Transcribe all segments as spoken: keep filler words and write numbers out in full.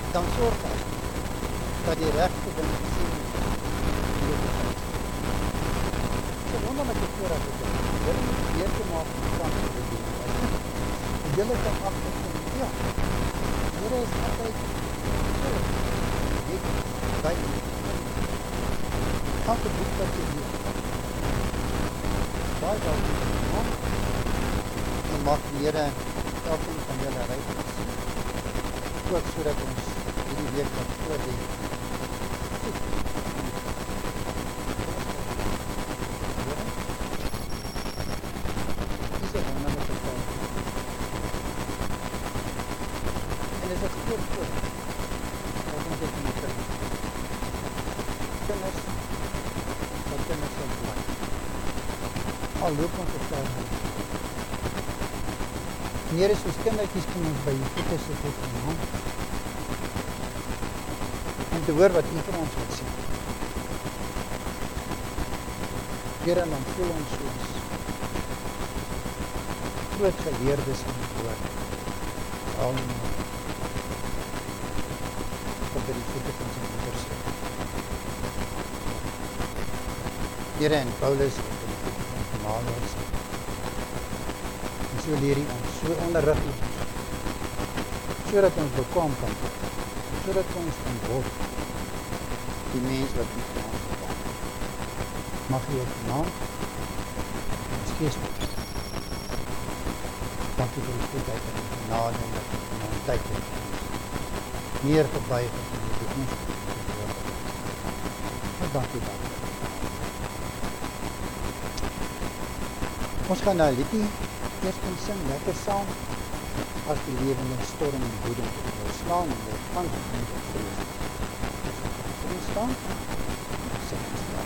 dan sorg hy dat die regte ding gesien word. So wonderlike voorraad het ek. Julle moet weer te maak van kant van die ding. En julle kan agterkom, ja, Here is altyd voor. Ek by u. Elke boek wat jy lees. Baie baie goed. En maak die Here elkeen van julle ryk gesien. Ook sodat ons hierdie week wat voor die goed. Dis 'n wonderlike taal. En dit is 'n groot voorreg wat ons dit moet kry. Kinders, wat kinders sal bly. Al loop ons op sy hand. Here, soos kindertjies kom ons by u voete sit op die hand. Om te hoor wat u vir ons wil sê. Here, dan voel ons soos groot geleerdes van die woord. Allemaal. Kom by die voete van sy moeder sit. Here en Paulus op die voete van Gamaliel sit. En so leer hy ons, so onderrig hy ons, so dat ons bekwaam kan word, so dat ons kan word die mens wat nie van ons bekwaam. Mag hy ook naam ons gees met. Dankie vir die goedheid en die genade en dat die van ons tyd het ons meer gebuig het en die ons te word. Maar dankie dankie. Ons gaan nou liedjie eerst kan sing, lekker saam, as die lewende storm en woedend wil slaan, en wil van die mens op vrees. Sing ons staan? Sing ons staan.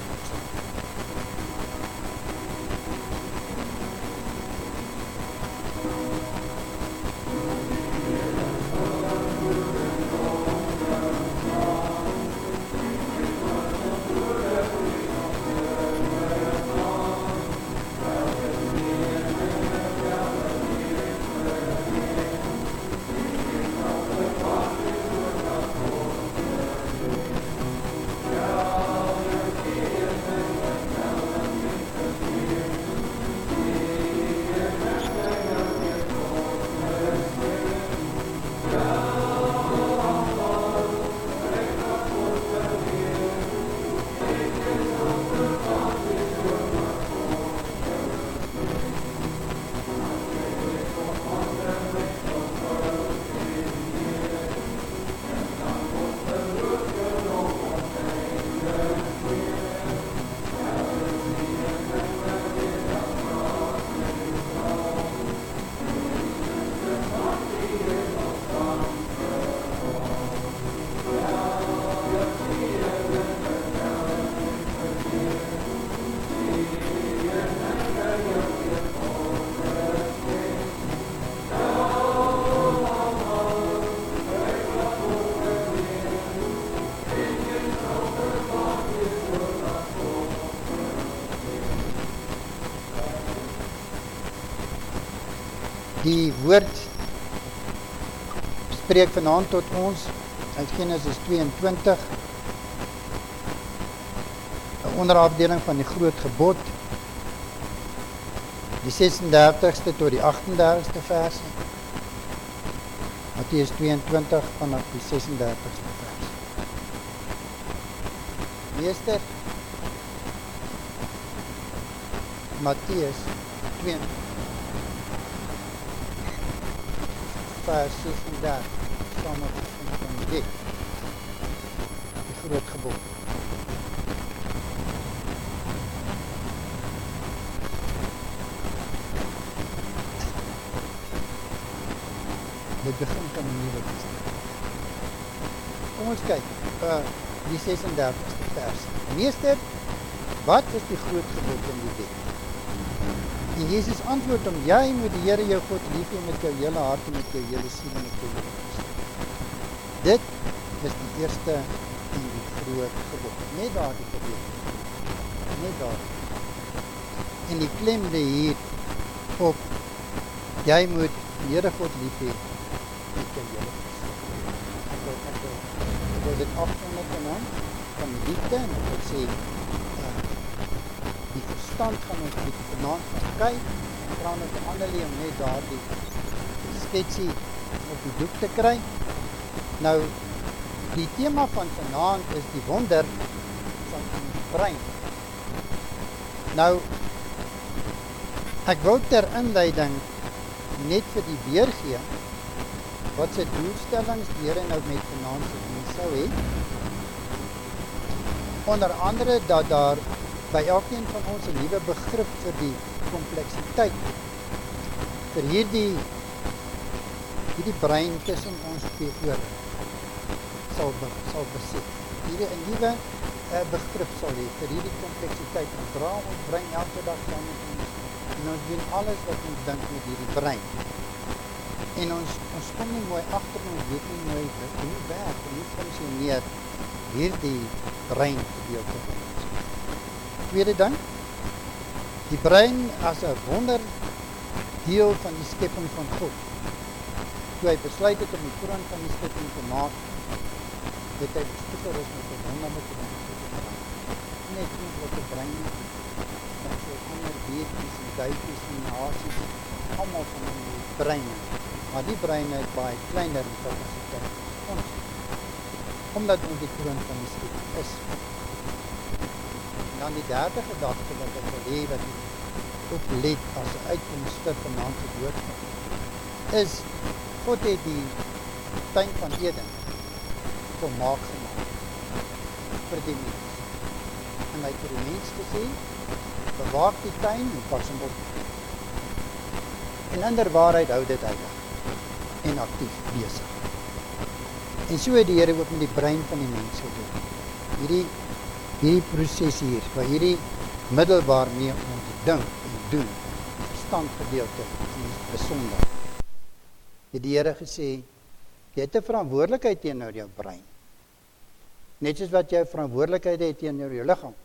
Die woord spreek vanaand tot ons uit Genesis tweeëntwintig, 'n onderafdeling van die groot gebod, die sesendertigste tot die agtendertigste versie, Matteus tweeëntwintig vanaf die sesendertigste vers. Meester, Matteus tweeëntwintig. Vers sesendertig, saam met van die wet, die groot gebod. Dit begin van die Nuwe Testament. Kom ons kyk, uh, die sesendertigste vers. Meester, wat is die groot gebod in die wet? En Jezus antwoord om, jy moet die Here jou God lief hê met jou hele hart en met jou hele siel en met jou hele gees. Dit is die eerste en die groot gebod. Net daar die gebod. Net daar. En die klem lê hier op, jy moet die Here God lief hê met jou hele gees. Ek wil, ek wil wou dit afsonder genoem van die liefde, en ek wil sê, uh, die verstand gaan ons die vanaand gaan kyk, en vra met die ander om net daar die, die sketsie op die doek te kry. Nou, die thema van vanaand is die wonder van ons brein. Nou, ek wil ter inleiding net vir die weergee, wat sy doelstellings die Here nou met vanaand se diens sou hê. Onder andere dat daar by elkeen van ons 'n nuwe begrip vir die kompleksiteit, vir hierdie hierdie brein tussen ons twee ore sal, be, sal besit. Hierdie 'n nuwe uh, begrip sal hê vir hierdie kompleksiteit. Ons dra ons brein elke dag saam met ons en ons doen alles wat ons dink met hierdie brein. En ons, ons kom nie mooi agter, ons weet nie mooi hoe werk en hoe functioneer hierdie brein gedeelte van ons. Tweede ding, die brein as 'n wonder deel van die skepping van God. Toe hy besluit het om die kroon van die skepping te maak, het hy besluit met 'n wonderlike ding te doen. Net nie wat die brein is, maar so ander beetjies en duifies en nasies, almal van die breine. Maar die breine is baie kleiner in kapasiteit as ons, omdat ons die kroon van die skepping is. En dan die derde gedagte wat ek wil hê, wat ek ook let as 'n uitkoms vir vanaand se boodskap, is God het die tuin van Eden volmaak gemaak vir die mens. En hy het vir die mens gesê, bewaak die tuin en pas hom op. En inderwaarheid hou dit heilig en aktief besig. En so het die Here ook met die brein van die mens gedoen. Hierdie, hierdie proces hier, waar hierdie middel waarmee ons dink en doen, verstand gedeelte is besonder. Het die Here gesê, jy het 'n verantwoordelikheid teenoor jou brein. Net soos wat jy 'n verantwoordelikheid het teenoor jou liggaam.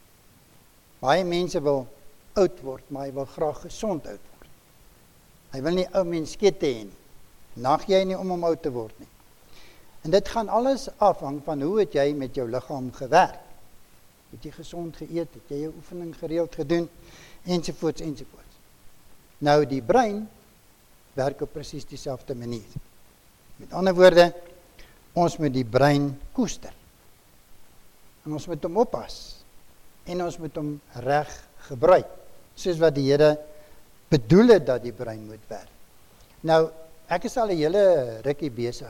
Baie mense wil oud word, maar hy wil graag gesond oud word. Hy wil nie ou mens skette hê nie. Nag jy nie om om oud te word nie. En dit gaan alles afhang van hoe het jy met jou liggaam gewerk. Het jy gesond geëet, het jy jou oefening gereeld gedoen, ensovoorts, ensovoorts. Nou die brein werk op presies dieselfde manier. Met ander woorde, ons moet die brein koester. En ons moet hom oppas. En ons moet hom reg gebruik. Soos wat die Here bedoel het dat die brein moet werk. Nou, ek is al 'n hele rukkie besig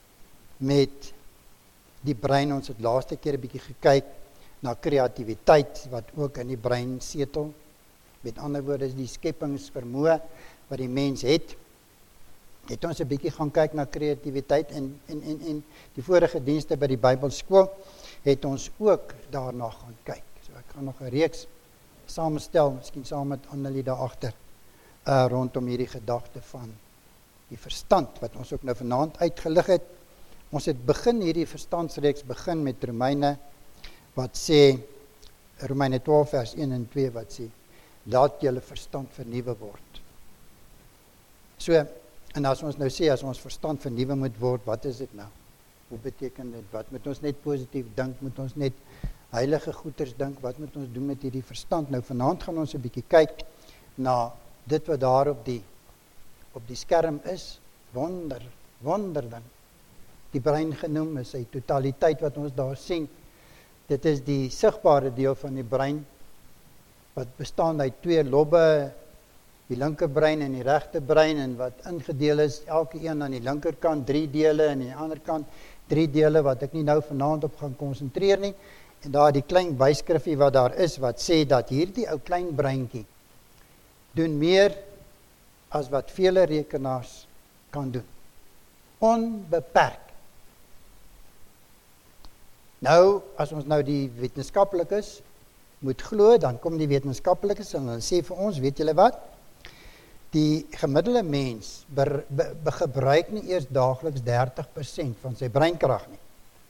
met die brein. Ons het laaste keer 'n bietjie gekyk na kreatiwiteit wat ook in die brein setel. Met ander woorde is die skepingsvermoë wat die mens het. Het ons 'n bietjie gaan kyk na kreatiwiteit en en en en die vorige dienste by die Bybelskool het ons ook daarna gaan kyk. So ek gaan nog 'n reeks samenstel, miskien saam met Annelie daar agter, uh, rondom hierdie gedagte van die verstand wat ons ook nou vanaand uitgelig het. Ons het begin hierdie verstandsreeks begin met Romeine wat sê Romeine twaalf vers een en twee wat sê laat julle verstand vernuwe word. So en as ons nou sê, as ons verstand vernuwe moet word, wat is dit nou? Hoe beteken dit? Wat moet ons net positief dink? Moet ons net heilige goeders dink? Wat moet ons doen met hierdie verstand? Nou vanaand gaan ons 'n bietjie kyk na dit wat daar op die, op die skerm is. Wonder, wonderding. Die brein genoem is sy totaliteit wat ons daar sien. Dit is die sigbare deel van die brein, wat bestaan uit twee lobbe, die linkerbrein en die regterbrein, en wat ingedeel is, elke een aan die linkerkant drie dele, en aan die ander kant drie dele, wat ek nie nou vanaand op gaan konsentreer nie, en daar die klein byskrifie wat daar is, wat sê dat hierdie ou klein breintjie doen meer as wat vele rekenaars kan doen. Onbeperk. Nou, as ons nou die wetenskaplikes moet glo, dan kom die wetenskaplikes en hulle sê vir ons, weet julle wat? Die gemiddelde mens ber, be, be, gebruik nie eers daagliks dertig persent van sy breinkrag nie.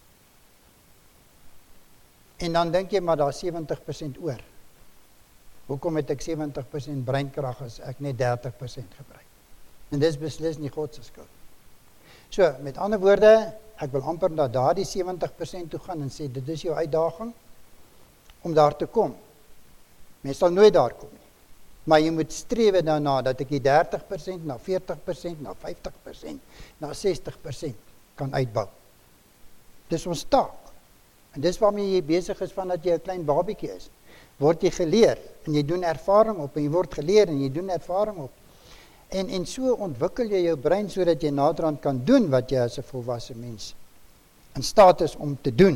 En dan dink jy, maar daar is sewentig persent oor. Hoekom het ek sewentig persent breinkrag as ek net dertig persent gebruik? En dis beslis nie God se skuld. So, met ander woorde, ek wil amper na daardie sewentig persent toe gaan en sê, dit is jou uitdaging om daar te kom. Mens sal nooit daar kom nie. Maar jy moet strewe daarna dat ek die dertig persent, na veertig persent, na vyftig persent, na sestig persent kan uitbou. Dis ons taak. En dis waarmee jy besig is vandat jy 'n klein babietjie is. Word jy geleer en jy doen ervaring op en jy word geleer en jy doen ervaring op. En en so ontwikkel jy jou brein sodat jy naderhand kan doen wat jy as 'n volwasse mens in staat is om te doen.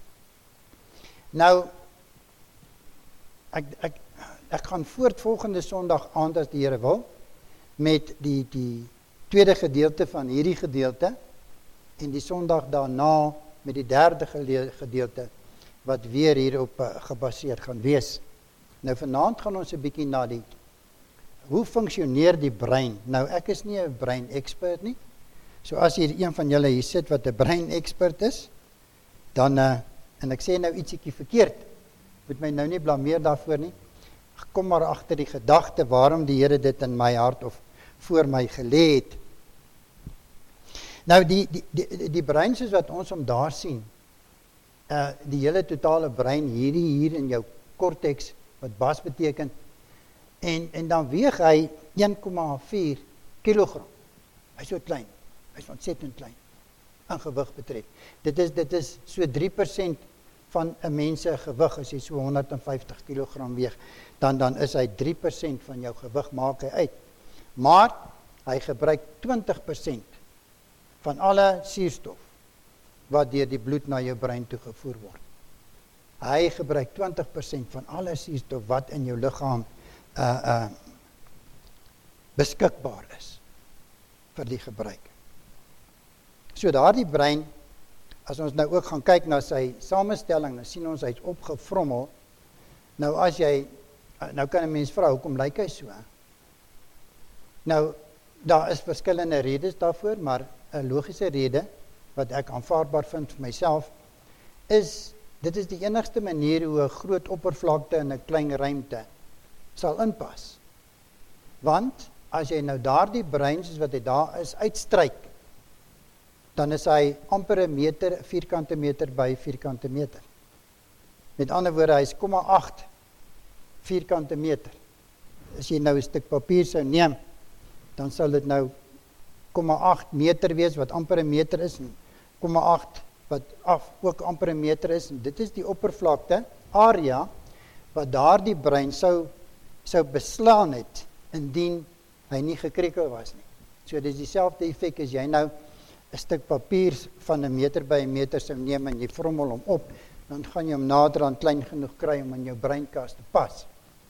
Nou ek ek ek gaan voort volgende Sondag aand as die Here wil met die die tweede gedeelte van hierdie gedeelte en die Sondag daarna met die derde gedeelte wat weer hierop uh, gebaseer gaan wees. Nou vanaand gaan ons 'n bietjie na die hoe funksioneer die brein? Nou ek is nie 'n brein expert nie. So as hier een van julle hier sit wat 'n brein expert is, dan uh, en ek sê nou ietsiekie verkeerd, moet my nou nie blameer daarvoor nie. Kom maar agter die gedagte waarom die Here dit in my hart of voor my gelê het. Nou die die die, die brein soos wat ons hom daar sien, uh, die hele totale brein hierdie hier in jou cortex wat bas beteken en en dan weeg hy een komma vier kilogram. Hy's so klein. Hy's ontsettend klein in gewig betref. Dit is dit is so drie persent van 'n mens se gewig as jy so honderd en vyftig kilogram weeg, dan dan is hy drie persent van jou gewig maak hy uit. Maar hy gebruik twintig persent van alle suurstof wat deur die bloed na jou brein toe gevoer word. Hy gebruik twintig persent van alle suurstof wat in jou liggaam uh uh beskikbaar is vir die gebruik. So daardie brein, as ons nou ook gaan kyk na sy samestelling, dan sien ons hy's opgevrommel. Nou as jy nou kan 'n mens vra hoekom lyk hy so? Nou daar is verskillende redes daarvoor, maar 'n logiese rede wat ek aanvaarbaar vind vir myself is dit is die enigste manier hoe 'n groot oppervlakte in 'n klein ruimte sal inpas. Want as jy nou daardie brein soos wat hy daar is uitstryk, dan is hy amper 'n meter, vierkante meter by vierkante meter. Met ander woorde, hy is nul komma agt vierkante meter. As jy nou 'n stuk papier sou neem, dan sal dit nou nul komma agt meter wees wat amper 'n meter is en nul komma agt wat af ook amper 'n meter is en dit is die oppervlakte area wat daardie brein sou sou beslaan het indien hy nie gekrekel was nie. So dis dieselfde effek as jy nou 'n stuk papier van 'n meter by 'n meter sou neem en jy vrommel hom op, dan gaan jy hom naderhand klein genoeg kry om in jou breinkas te pas.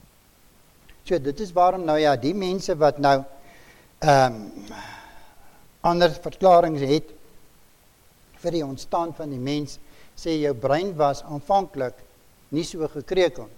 So dit is waarom nou ja, die mense wat nou ehm um, ander verklaringe het vir die ontstaan van die mens, sê jou brein was aanvanklik nie so gekrekel.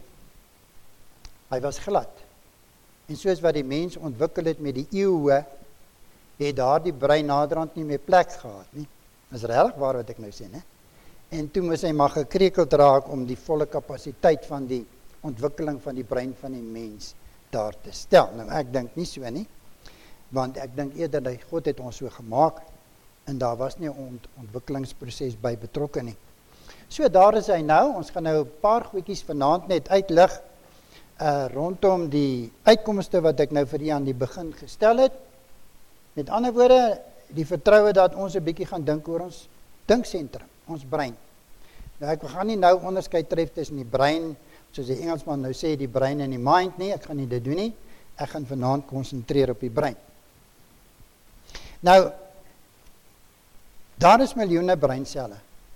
Hy was glad. En soos wat die mens ontwikkel het met die eeue, het daardie brein naderhand nie meer plek gehad nie. Dis regtig waar wat ek nou sê, né? En toe moes hy maar gekrekeld raak om die volle kapasiteit van die ontwikkeling van die brein van die mens daar te stel. Nou ek dink nie so nie, want ek dink eerder dat God het ons so gemaak en daar was nie 'n ont ontwikkelingsproses by betrokke nie. So daar is hy nou. Ons gaan nou 'n paar goedjies vanaand net uitlig uh, rondom die uitkomste wat ek nou vir u aan die begin gestel het. Met ander woorde, die vertroue dat ons 'n bietjie gaan dink oor ons dinksentrum, ons brein. Nou ek gaan nie nou onderskeid tref tussen die brein, soos die Engelsman nou sê, die brein en die mind nie, ek gaan nie dit doen nie. Ek gaan vanaand konsentreer op die brein. Nou, daar is miljoene breinselle.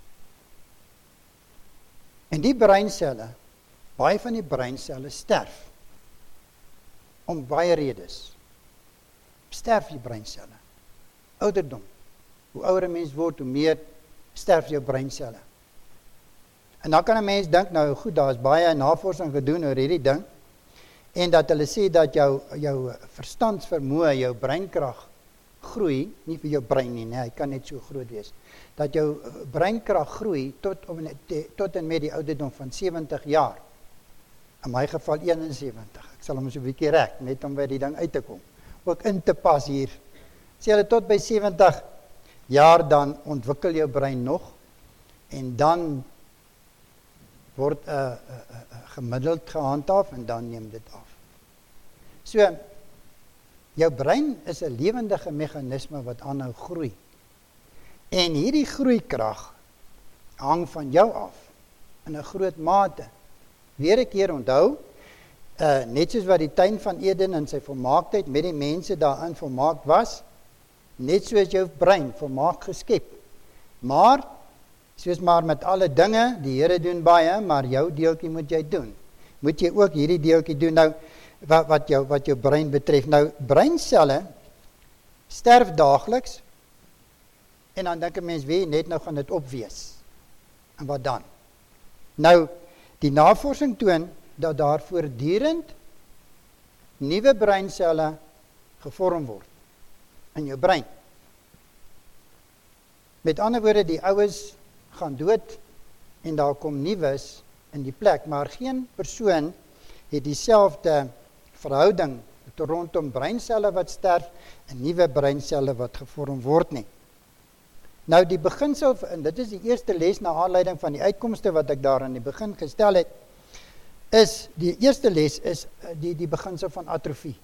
En die breinselle, baie van die breinselle sterf. Om baie redes. Sterf die breinselle. Ouderdom. Hoe ouer 'n mens word, hoe meer sterf jou breinselle. En dan kan 'n mens dink, nou goed, daar is baie navorsing gedoen oor hierdie ding, en dat hulle sê dat jou, jou verstandsvermoë, jou breinkrag groei, nie vir jou brein nie, nee, hy kan net so groot wees, dat jou breinkrag groei tot, tot en met die ouderdom van sewentig jaar. In my geval eenensewentig. Ek sal hom so 'n bietjie rek, net om by die ding uit te kom. Ook in te pas hier. Sê hulle tot by sewentig jaar dan ontwikkel jou brein nog en dan word uh, uh, uh, gemiddeld gehandhaaf en dan neem dit af. So, jou brein is 'n lewendige meganisme wat aanhou groei. En hierdie groeikrag hang van jou af in 'n groot mate. Weer 'n keer onthou, uh, net soos wat die tuin van Eden in sy volmaaktheid met die mense daarin volmaak was, net soos jou brein volmaak geskep. Maar soos maar met alle dinge, die Here doen baie, maar jou deeltjie moet jy doen. Moet jy ook hierdie deeltjie doen. Nou wat wat jou wat jou brein betref. Nou breinselle sterf daagliks en dan dink 'n mens, wie net nou gaan dit opwees. En wat dan? Nou die navorsing toon dat daar voortdurend nuwe breinselle gevorm word in jou brein. Met ander woorde, die oues gaan dood en daar kom nuwes in die plek, maar geen persoon het dieselfde verhouding rondom breinselle wat sterf en nuwe breinselle wat gevorm word nie. Nou die beginsel, en dit is die eerste les na aanleiding van die uitkomste wat ek daar aan die begin gestel het, is, die eerste les is die, die beginsel van atrofie.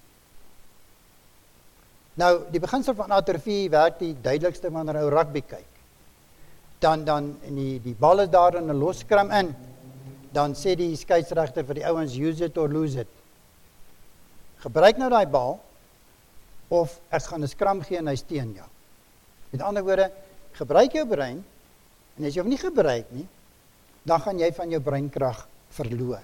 Nou, die beginsel van atrofie werk die duidelikste wanneer ou rugby kyk. Dan, dan en die, die bal is daar in 'n loskram in, dan sê die skeieregter vir die ouens, use it or lose it. Gebruik nou daai bal, of ek gaan 'n skram gee en hy steen jou. Met ander woorde, gebruik jou brein, en as jy hom nie gebruik nie, dan gaan jy van jou breinkrag verloor.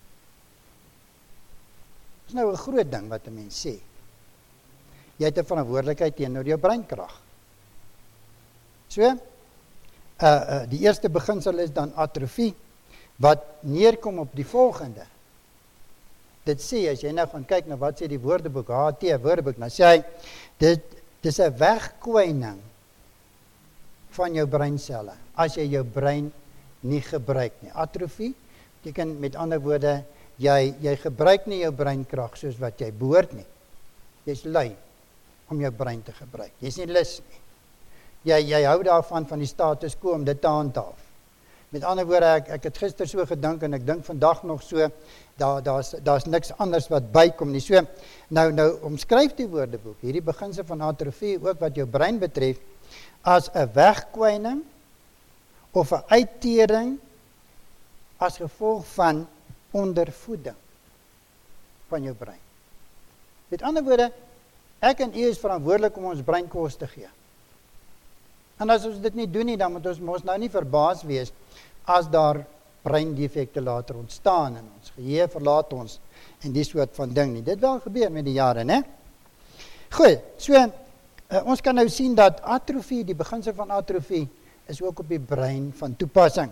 Dit is nou 'n groot ding wat 'n mens sê. Jy het 'n verantwoordelikheid teenoor jou breinkrag. So, uh, uh, die eerste beginsel is dan atrofie, wat neerkom op die volgende. Dit sê, as jy nou gaan kyk na wat sê die woordeboek, H T woordeboek, dan sê hy, dit, dit is 'n wegkwyning van jou breinselle, as jy jou brein nie gebruik nie. Atrofie beteken met ander woorde, jy, jy gebruik nie jou breinkrag soos wat jy behoort nie. Jy's lui om jou brein te gebruik. Jy's nie lus nie. Jy, jy hou daarvan van die status quo om dit te handhaaf. Met ander woorde, ek, ek het gister so gedink en ek dink vandag nog so, daar daar's daar's niks anders wat bykom nie. So, nou nou omskryf die woordeboek hierdie beginsel van atrofie ook wat jou brein betref as 'n wegkwyning of 'n uittering as gevolg van ondervoeding van jou brein. Met ander woorde, ek en u is verantwoordelik om ons brein kos te gee. En as ons dit nie doen nie, dan moet ons mos nou nie verbaas wees as daar breindefekte later ontstaan en ons geheue verlaat ons en die soort van ding nie. Dit wel gebeur met die jare, né? Goed, so uh, ons kan nou sien dat atrofie, die beginsel van atrofie, is ook op die brein van toepassing.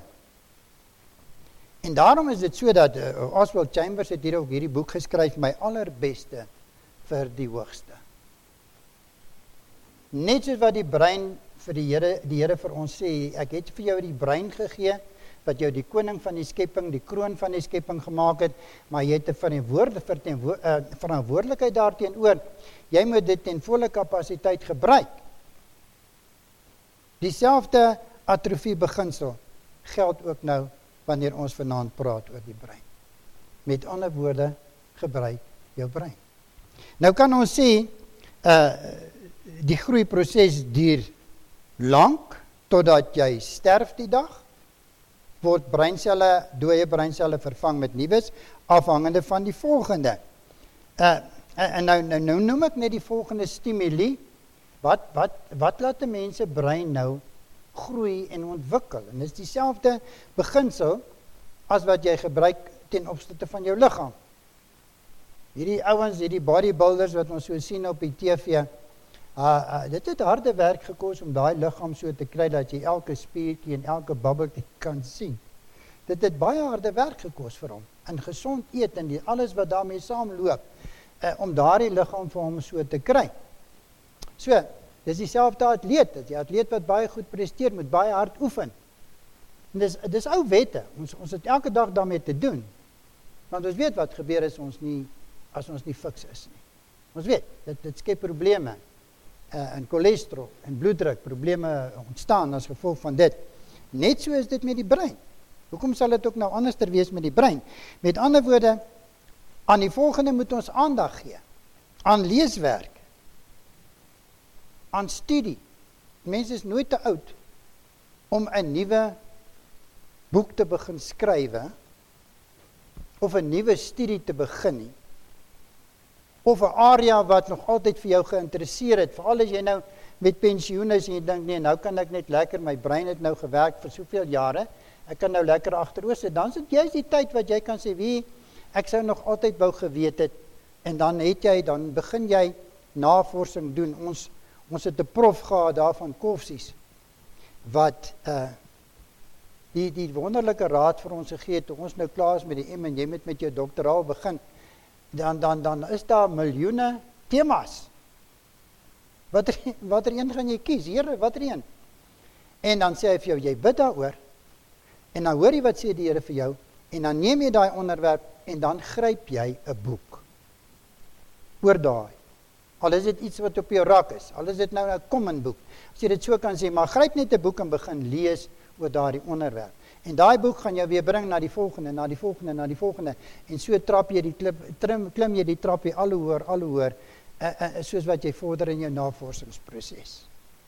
En daarom is dit so dat uh, Oswald Chambers het hier ook hierdie boek geskryf, My allerbeste vir die hoogste. Net soos wat die brein vir die Here, die Here vir ons sê, ek het vir jou die brein gegee, wat jou die koning van die skepping, die kroon van die skepping gemaak het, maar jy het 'n verantwoorde, uh, verantwoordelikheid daarteenoor. Jy moet dit ten volle kapasiteit gebruik. Dieselfde atrofie beginsel geld ook nou wanneer ons vanaand praat oor die brein. Met ander woorde, gebruik jou brein. Nou kan ons sê, uh, die groeiproses duur lank, totdat jy sterf die dag, word breinselle, dooie breinselle vervang met nuwes, afhangende van die volgende. Uh, en nou, nou, nou noem ek net die volgende stimuli, wat, wat, wat laat die mense brein nou groei en ontwikkel? En dit is dieselfde beginsel, as wat jy gebruik ten opsigte van jou liggaam. Hierdie ouens, hierdie bodybuilders, wat ons so sien op die T V, uh, uh, dit het harde werk gekos om daai liggaam so te kry, dat jy elke spiertjie en elke babbeltjie kan sien. Dit het baie harde werk gekos vir hom, en gesond eet, en die, alles wat daarmee saamloop, uh, om daardie liggaam vir hom so te kry. So, dis dieselfde atleet, die atleet wat baie goed presteer, moet baie hard oefen. En dis, dis ou wette, ons, ons het elke dag daarmee te doen, want ons weet wat gebeur is ons nie, as ons nie fiks is nie. Ons weet, dit, dit skep probleme. uh, en cholesterol en bloeddruk probleme ontstaan as gevolg van dit. Net so is dit met die brein. Hoekom sal dit ook nou anders wees met die brein? Met ander woorde, aan die volgende moet ons aandag gee. Aan leeswerk. Aan studie. Mense is nooit te oud om 'n nuwe boek te begin skrywe, of 'n nuwe studie te begin nie, of 'n area wat nog altyd vir jou geïnteresseer het, veral as jy nou met pensioen is en jy dink, nee, nou kan ek net lekker, my brein het nou gewerk vir soveel jare, ek kan nou lekker agteroor sit, dan sit jy die tyd wat jy kan sê, wie, ek sou nog altyd wou geweet het, en dan het jy, dan begin jy navorsing doen. Ons, ons het 'n prof gehad daar van Koffsies, wat uh, die, die wonderlike raad vir ons gegee het, toe ons nou klaar is met die M en jy moet met jou doktoraal begin, dan, dan, dan is daar miljoene temas. Wat er, wat er een gaan jy kies? Here, wat er een? En dan sê hy vir jou, jy bid daaroor, en dan hoor jy wat sê die Here vir jou, en dan neem jy daai onderwerp, en dan gryp jy 'n boek. Oor daai. Al is dit iets wat op jou rak is, al is dit nou 'n common boek, as jy dit so kan sê, maar gryp net 'n boek en begin lees oor daardie onderwerp. En daai boek gaan jou weer bring na die volgende, na die volgende, na die volgende, en so trap jy die klip, trim, klim jy die trappie al hoe hoër, al hoe hoër, uh, uh, soos wat jy vorder in jou navorsingsproses.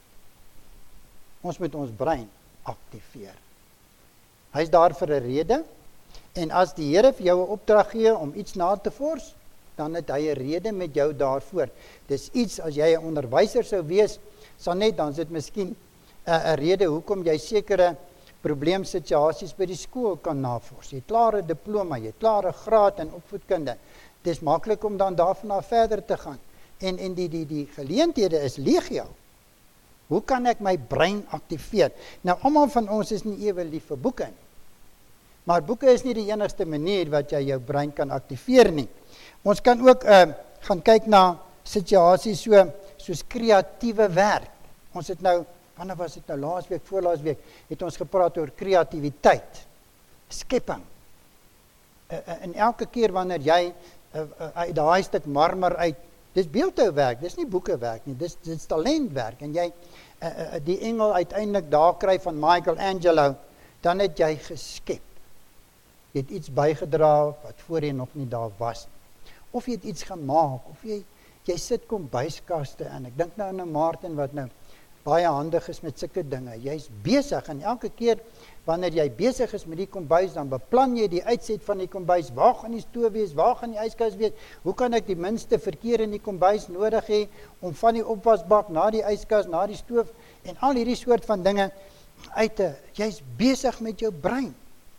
Ons moet ons brein aktiveer. Hy is daar vir 'n rede, en as die Here vir jou 'n opdrag gee om iets na te vors, dan het hy 'n rede met jou daarvoor. Dis iets, as jy 'n onderwyser sou wees, sal net, dan is dit miskien 'n rede hoekom jy sekere probleemsituasies by die skool kan navors. Jy het klaar 'n diploma, jy het klaar 'n graad in opvoedkunde. Dis maklik om dan daarvan af verder te gaan. En en die die die geleenthede is legio. Hoe kan ek my brein aktiveer? Nou almal van ons is nie ewe lief vir boeke nie. Maar boeke is nie die enigste manier wat jy jou brein kan aktiveer nie. Ons kan ook uh, gaan kyk na situasies so soos kreatiewe werk. Ons het nou wanneer was dit nou, laas week, voorlaas week, het ons gepraat oor kreatiwiteit, skepping. Uh, uh, en elke keer wanneer jy uh, uh, uit daai stuk marmer uit, dis beeldhouwerk, dis nie boekewerk nie, dis, dis talentwerk, en jy uh, uh, die engel uiteindelik daar kry van Michelangelo, dan het jy geskep. Jy het iets bygedra wat voorheen nog nie daar was nie. Of jy het iets gemaak, of jy, jy sit kombuiskaste in. Ek dink nou aan 'n Martin wat nou baie handig is met sulke dinge. Jy's besig, en elke keer wanneer jy besig is met die kombuis, dan beplan jy die uitset van die kombuis. Waar gaan die stoof wees? Waar gaan die yskas wees? Hoe kan ek die minste verkeer in die kombuis nodig hê om van die opwasbak na die yskas, na die stoof, en al hierdie soort van dinge uit te, jy's besig met jou brein.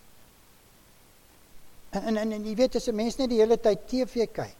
En, en, en, en jy weet, as 'n mens net die hele tyd T V kyk,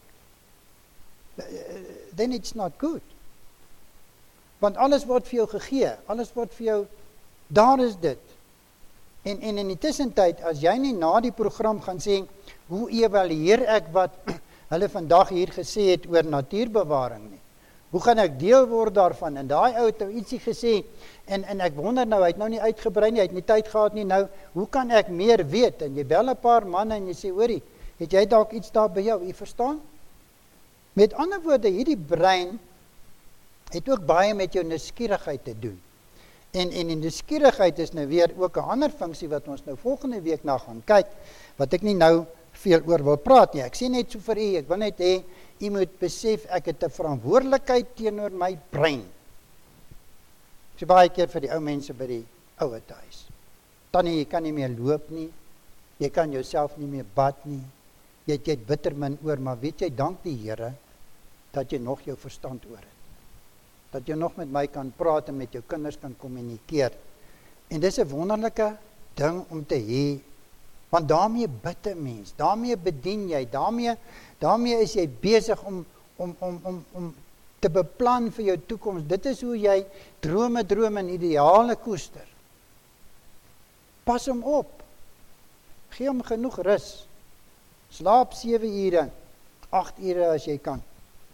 then it's not good. Want alles word vir jou gegee, alles word vir jou, daar is dit. En, en in die tussentyd, as jy nie na die program gaan sê, hoe evalueer ek wat hulle vandag hier gesê het oor natuurbewaring nie? Hoe gaan ek deel word daarvan? En daai ou het nou ietsie gesê, en, en ek wonder nou, hy het nou nie uitgebrei nie, hy het nie tyd gehad nie, nou, hoe kan ek meer weet? En jy bel 'n paar manne en jy sê, hoorie, het jy dalk iets daar by jou, jy verstaan? Met ander woorde, hierdie brein het ook baie met jou nuuskierigheid te doen. En, en die nuuskierigheid is nou weer ook 'n ander funksie wat ons nou volgende week na gaan kyk, wat ek nie nou veel oor wil praat nie. Ek sê net so vir u, ek wil net hê, u moet besef, ek het 'n verantwoordelikheid teenoor my brein. Ek sê baie keer vir die ou mense by die ouer huis. Tannie, jy kan nie meer loop nie, jy kan jouself nie meer bad nie, jy het, jy het bitter min oor, maar weet jy, dank die Here, dat jy nog jou verstand oor het. Dat jy nog met my kan praat en met jou kinders kan kommunikeer. En dis 'n wonderlike ding om te hê, want daarmee bid 'n mens, daarmee bedien jy, daarmee, daarmee is jy besig om, om, om, om, om te beplan vir jou toekoms. Dit is hoe jy drome droom en ideale koester. Pas hom op, gee hom genoeg rus, slaap sewe ure, agt ure as jy kan.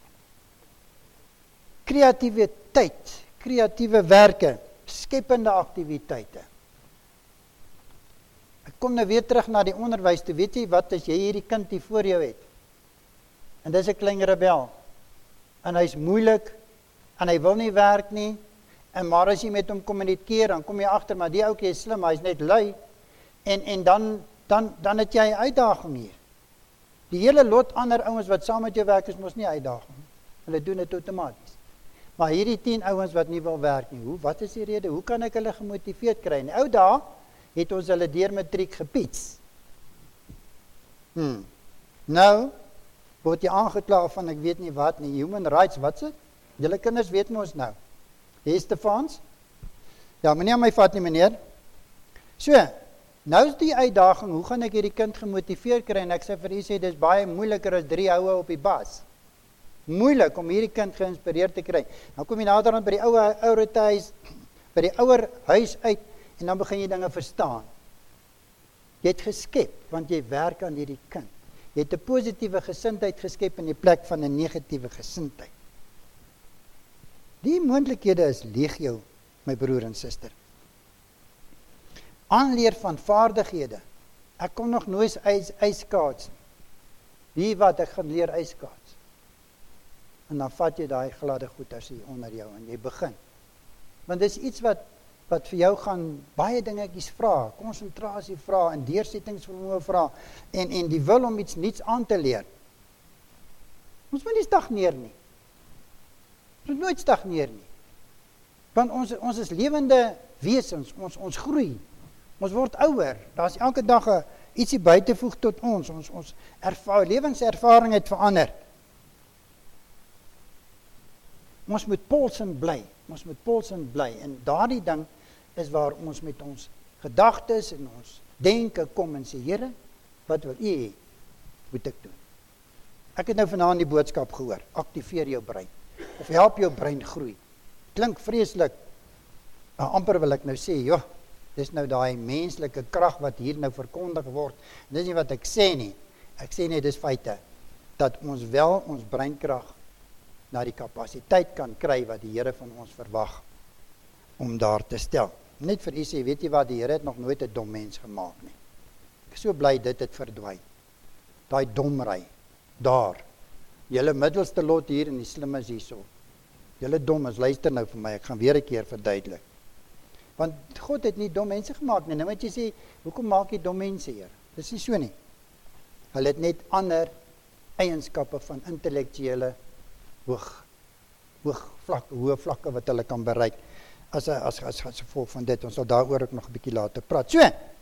Kreatiwiteit, kreatiewe werke, skepende aktiwiteite. Ek kom nou weer terug na die onderwys toe, weet jy wat, as jy hierdie kind hier voor jou het, en dis 'n klein rebel, en hy's moeilik, en hy wil nie werk nie, en maar as jy met hom kommunikeer, dan kom jy agter, maar die ouetjie is slim, hy is net lui, en, en dan, dan, dan het jy 'n uitdaging hier. Die hele lot ander ouens wat saam met jou werk is, mos nie uitdaging. Hulle doen dit outomaties. Maar hierdie tien ouens wat nie wil werk nie, hoe, wat is die rede? Hoe kan ek hulle gemotiveerd kry? In die ou dae het ons hulle deur matriek gepiets. Hmm. Nou, word jy aangekla van ek weet nie wat nie, human rights, wat is dit? Julle kinders weet ons nou. Die Stefans? Ja, meneer my vat nie meneer. So, nou is die uitdaging, hoe gaan ek hierdie kind gemotiveerd kry? En ek sê vir u sê, dit is baie moeiliker as drie houe op die bas. Moeilik om hierdie kind geïnspireerd te kry. Nou kom jy nader aan by die ouer ouer huis, by die ouer huis uit, en dan begin jy dinge verstaan. Jy het geskep, want jy werk aan hierdie kind. Jy het 'n positiewe gesindheid geskep in die plek van 'n negatiewe gesindheid. Die moontlikhede is legio, my broer en suster. Aanleer van vaardighede. Ek kom nog nooit ys yskaats. Wie wat ek gaan leer yskaats. En dan vat jy daai gladde goeters hier onder jou en jy begin. Want dis iets wat wat vir jou gaan baie dingetjies vra, konsentrasie vra en deursettingsvermoë vra en en die wil om iets nuuts aan te leer. Ons moet nie stagneer nie. Ons moet nooit stagneer nie. Want ons ons is lewende wesens, ons ons groei. Ons word ouer. Daar's elke dag 'n ietsie by te voeg tot ons. Ons ons ervaar lewenservaring het verander. Ons moet polsend bly. Ons moet polsend bly en daardie ding is waar ons met ons gedagtes en ons denke kom en sê, Here, wat wil U hê moet ek doen? Ek het nou vanaand die boodskap gehoor, aktiveer jou brein, of help jou brein groei. Klink vreeslik, maar amper wil ek nou sê, joh, dis nou daai menslike krag wat hier nou verkondig word, dis nie wat ek sê nie, ek sê nie, dis feite, dat ons wel ons breinkrag na die kapasiteit kan kry wat die Here van ons verwag om daar te stel. Net vir u sê, weet jy wat, die Here het nog nooit 'n dom mens gemaak nie. Ek is so bly dit het verdwyn. Daai domry, daar. Julle middelste lot hier en die slimmes hierso. Julle dom is, luister nou vir my, ek gaan weer 'n keer verduidelik. Want God het nie dom mense gemaak nie. Nou moet jy sê, hoekom maak jy dom mense, Here? Dis nie so nie. Hulle het net ander eienskappe van intellektuele hoog, hoog vlak, hoë vlakke wat hulle kan bereik. As, as, as, as gevolg van dit, ons sal daaroor ook nog 'n bietjie later praat. So,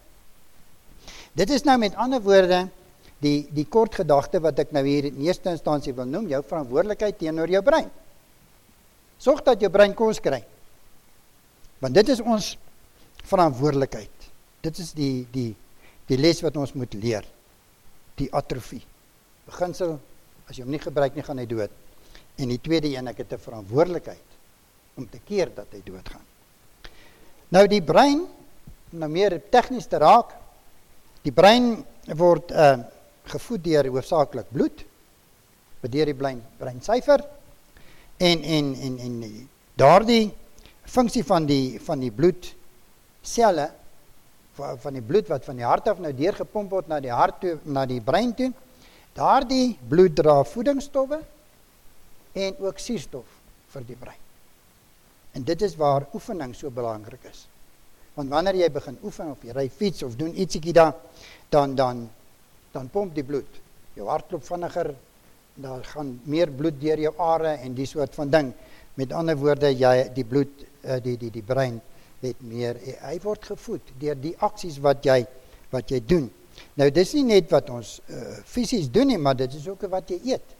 dit is nou met ander woorde, die, die kort gedagte wat ek nou hier in eerste instansie wil noem, jou verantwoordelikheid teenoor jou brein. Sorg dat jou brein kos kry. Want dit is ons verantwoordelikheid. Dit is die, die, die les wat ons moet leer. Die atrofie. Beginsel, as jy hom nie gebruik nie, gaan hy dood. En die tweede een, ek het 'n verantwoordelikheid om te keer dat hy doodgaan. Nou die brein, nou meer tegnies te raak, die brein word uh, gevoed deur hoofsaaklik bloed, deur die brein, breinsyfer, en, en, en, en daardie funksie van die, van die bloedselle, van, van die bloed wat van die hart af nou deurgepomp word na die hart toe, na die brein toe, daardie bloed dra voedingsstowwe en ook suurstof vir die brein. En dit is waar oefening so belangrik is. Want wanneer jy begin oefen, of jy ry fiets, of doen ietsiekie daar, dan, dan, dan pomp die bloed. Jou hart klop vinniger, daar gaan meer bloed deur jou are, en die soort van ding. Met ander woorde, jy, die bloed, die, die, die brein, het meer, hy word gevoed, deur die aksies wat jy, wat jy doen. Nou, dit is nie net wat ons uh, fisies doen nie, maar dit is ook wat jy eet.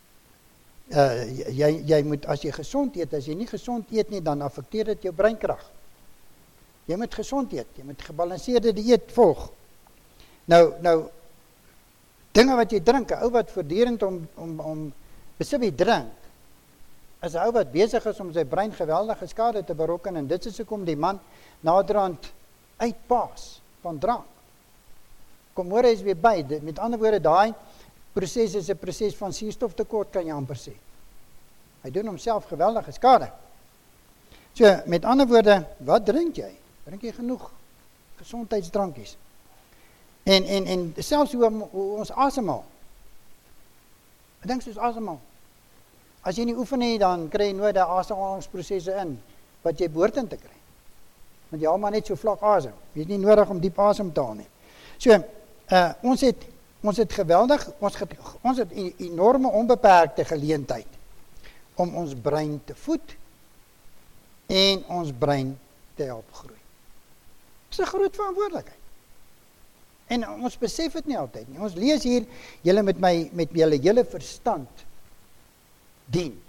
Uh, jy, jy moet, as jy gesond eet, as jy nie gesond eet nie, dan affekteer dit jou breinkrag. Jy moet gesond eet, jy moet gebalanseerde dieet volg. Nou, nou, dinge wat jy drink, 'n ou wat voortdurend om, om, om besip drink, is 'n ou wat besig is om sy brein geweldige skade te berokken, en dit is hoekom die man naderhand uitpaas van drank. Kom hoor, hy is weer by, met ander woorde, daai proses is 'n proses van suurstoftekort, kan jy amper sê. Hy doen homself geweldige skade. So, met ander woorde, wat drink jy? Drink jy genoeg gesondheidsdrankies? En, en, en selfs hoe, hoe ons asemhaal. Ek dink soos asemhaal. As jy nie oefen nie, dan kry jy nooit die asemhalingsprosesse in, wat jy behoort in te kry. Want jy haal maar net so vlak asem. Jy het nie nodig om diep asem te haal nie. So, uh, ons het, ons het geweldig, ons het, ons het een enorme onbeperkte geleentheid om ons brein te voed en ons brein te help groei. Dit is 'n groot verantwoordelikheid. En ons besef dit nie altyd nie. Ons lees hier, julle met my met julle hele verstand dien.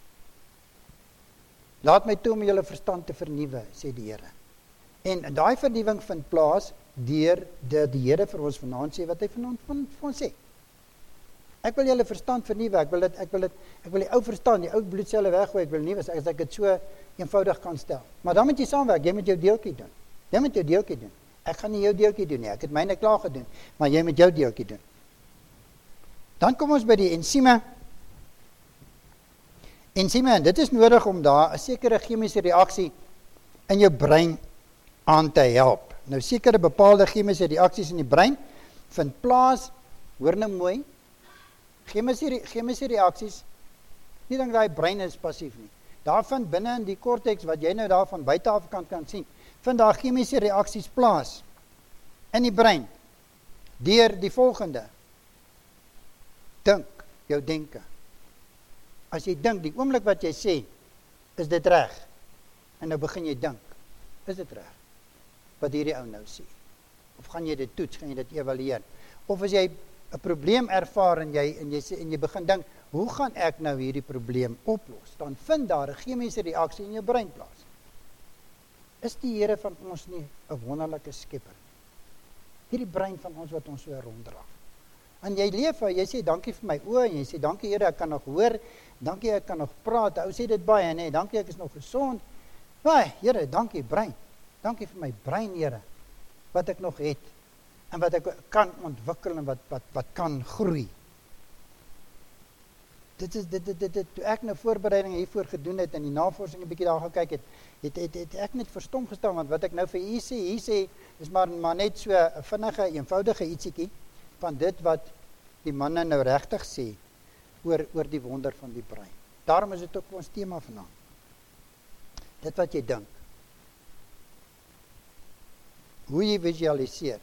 Laat my toe om julle verstand te vernuwe, sê die Here. En daai vernuwing vind plaas deur dat die Here vir ons vanaand sê wat hy vanaand van vir ons sê. Ek wil julle verstand vernuwe, ek wil dit ek wil dit ek wil die ou verstand, die ou bloedselle weggooi, ek wil nie as ek dit so eenvoudig kan stel. Maar dan moet jy saamwerk, jy moet jou deeltjie doen. Jy moet jou deeltjie doen. Ek gaan nie jou deeltjie doen nie, ek het myne klaar gedoen, maar jy moet jou deeltjie doen. Dan kom ons by die ensieme. Ensieme, en dit is nodig om daar 'n sekere chemiese reaksie in jou brein aan te help. Nou sekere bepaalde chemiese reaksies in die brein vind plaas, hoor nou mooi, chemische, chemische reaksies, nie dink dat die brein is passief nie. Daar vind binne in die cortex, wat jy nou daar van buite af kan, kan sien, vind daar chemische reaksies plaas in die brein, deur die volgende. Dink, jou denke. As jy dink, die oomblik wat jy sê, is dit reg, en nou begin jy dink, is dit reg, wat hierdie ou nou sê, of gaan jy dit toets, gaan jy dit evalueer, of as jy 'n probleem ervaar, en jy, en jy, sê, en jy begin dink, hoe gaan ek nou hierdie probleem oplos, dan vind daar 'n chemiese reaksie in jou brein plaas. Is die Here van ons nie 'n wonderlike skepper? Hierdie brein van ons wat ons so ronddra. En jy leef, jy sê dankie vir my oë, en jy sê dankie Here, ek kan nog hoor, dankie ek kan nog praat, ou sê dit baie, nee, dankie ek is nog gesond. Baie, Here, dankie brein. Dankie vir my brein, Here, wat ek nog het, en wat ek kan ontwikkel, en wat, wat, wat kan groei. Dit is, dit, dit, dit, dit, toe ek nou voorbereiding hiervoor gedoen het, en die navorsing 'n bietjie daar gekyk het, het, het, het, het ek net verstom gestaan, want wat ek nou vir u sê, hier sê, is maar, maar net so 'n vinnige, eenvoudige ietsiekie, van dit wat die manne nou regtig sê, oor, oor die wonder van die brein. Daarom is dit ook ons tema vanaand. Dit wat jy dink. Hoe jy visualiseer.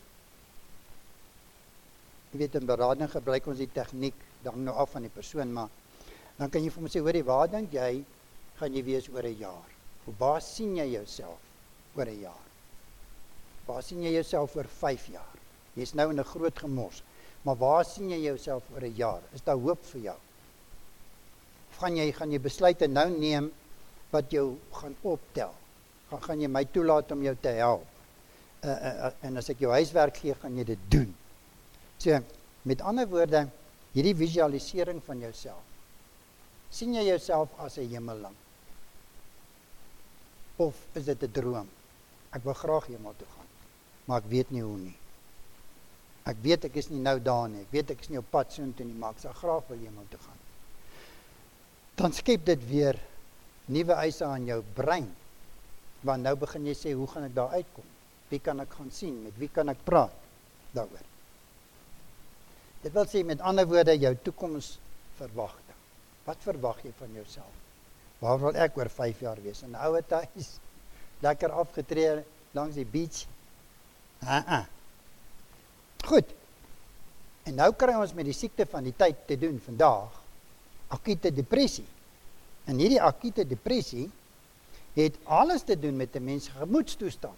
Jy weet, in berading gebruik ons die tegniek, dan nou af van die persoon, maar dan kan jy vir my sê, hoorie, waar dink jy, gaan jy wees oor 'n jaar? Hoe waar sien jy jouself oor 'n jaar? Waar sien jy jouself oor vyf jaar? Jy is nou in 'n groot gemors, maar waar sien jy jouself oor 'n jaar? Is daar hoop vir jou? Of gaan jy, gaan jy besluite nou neem, wat jou gaan optel? Gaan, gaan jy my toelaat om jou te help? Uh, uh, uh, en as ek jou huiswerk gee, gaan jy dit doen. So, met ander woorde, hierdie visualisering van jouself, sien jy jouself as 'n hemeling? Of is dit 'n droom? Ek wil graag hemel toe gaan, maar ek weet nie hoe nie. Ek weet ek is nie nou daar nie, ek weet ek is nie op pad soontoe nie, maar ek sal graag wil hemel toe gaan. Dan skep dit weer nuwe eise aan jou brein, want nou begin jy sê, hoe gaan ek daar uitkom? Wie kan ek gaan sien? Met wie kan ek praat daaroor? Dit wil sê, met ander woorde, jou toekomsverwagting. Wat verwag jy van jouself? Waar wil ek oor vyf jaar wees? In 'n ouer huis, lekker afgetree langs die beach. Ah, ah. Goed. En nou kry ons met die siekte van die tyd te doen vandag, akute depressie. En hierdie akute depressie het alles te doen met 'n mens se gemoedstoestand.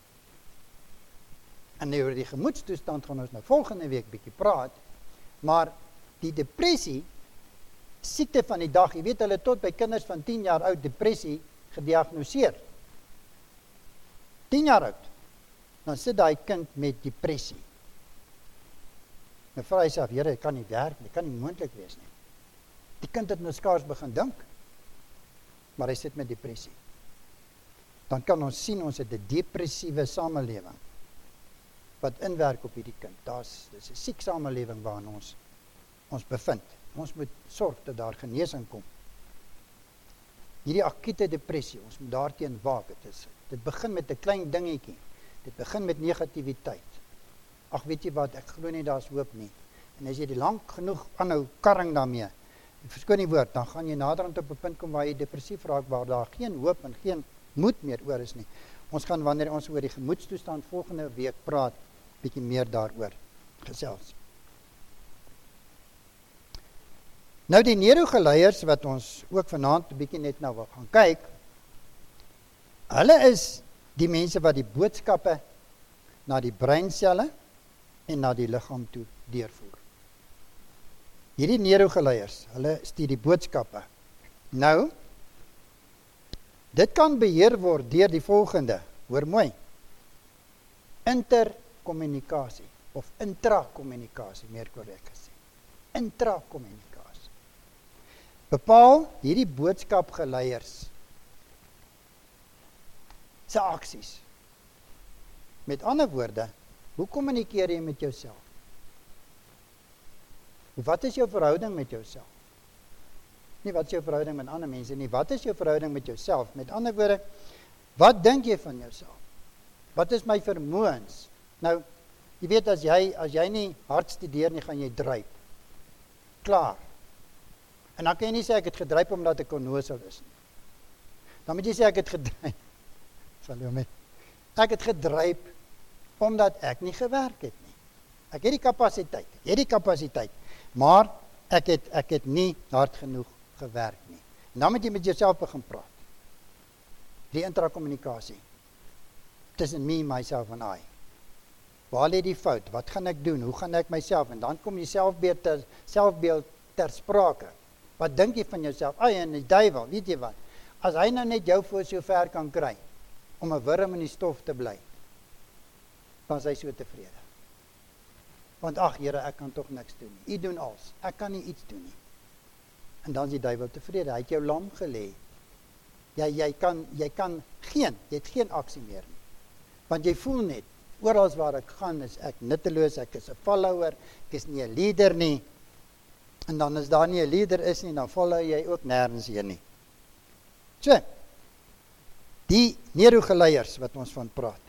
En oor die gemoedstoestand gaan ons nou volgende week bietjie praat, maar die depressie, siekte van die dag, jy weet hulle tot by kinders van tien jaar oud depressie gediagnoseer. tien jaar oud, dan sit daai kind met depressie. Nou vra hy self, Here, dit kan nie werk, dit kan nie moontlik wees nie. Die kind het nou skaars begin dink, maar hy sit met depressie. Dan kan ons sien, ons het 'n depressiewe samelewing, wat inwerk op hierdie kind. Daar's, dis 'n siek samelewing waarin ons ons bevind. Ons moet sorg dat daar genesing kom. Hierdie akute depressie, ons moet daarteen waak. Dit is, dit begin met 'n klein dingetjie. Dit begin met negativiteit. Ag, weet jy wat, ek glo nie daar's hoop nie. En as jy die lank genoeg aanhou karring daarmee, verskoon die woord, dan gaan jy naderhand op 'n punt kom waar jy depressief raak, waar daar geen hoop en geen moed meer oor is nie. Ons gaan wanneer ons oor die gemoedstoestand volgende week praat, bietjie meer daaroor gesels. Nou die neurogeleiers wat ons ook vanaand 'n bietjie net nou wil gaan kyk, hulle is die mense wat die boodskappe na die breinselle en na die liggaam toe deurvoer. Hierdie neurogeleiers, hulle stuur die boodskappe. Nou, dit kan beheer word deur die volgende, hoor mooi, interkommunikasie, of intrakommunikasie, meer korrek gesê. Intrakommunikasie. Bepaal hierdie boodskapgeleiers se aksies. Met ander woorde, hoe kommunikeer jy met jouself? Wat is jou verhouding met jouself? Nie wat is jou verhouding met ander mense nie, wat is jou verhouding met jouself? Met ander woorde, wat dink jy van jouself? Wat is my vermoëns? Nou, jy weet as jy as jy nie hard studeer nie, gaan jy dryp. Klaar. En dan kan jy nie sê ek het gedryp omdat ek onnoosel is nie. Dan moet jy sê ek het gedryp. Hallo my. Ek het gedryp omdat ek nie gewerk het nie. Ek het die kapasiteit, ek het die kapasiteit, maar ek het ek het nie hard genoeg gewerk nie. En dan moet jy met jouself begin praat. Die intrakommunikasie tussen me, myself en I. Waar lê die fout? Wat gaan ek doen? Hoe gaan ek myself? En dan kom jy selfbeeld ter, selfbeeld ter sprake. Wat dink jy van jouself? Ai, en die duiwel, weet jy wat? As hy nou net jou voor so ver kan kry, om 'n wurm in die stof te bly, dan is hy so tevrede. Want ag Here, ek kan tog niks doen nie. U doen alles. Ek kan nie iets doen nie. En dan is die duiwel tevrede. Hy het jou lam gelê. Jy jy kan jy kan geen, jy het geen aksie meer nie. Want jy voel net, oral waar ek gaan is ek nutteloos, ek is 'n follower, ek is nie 'n leader nie. En dan as daar nie 'n leader is nie, dan follow jy ook nêrens heen nie. So, die neurogeleiers wat ons van praat,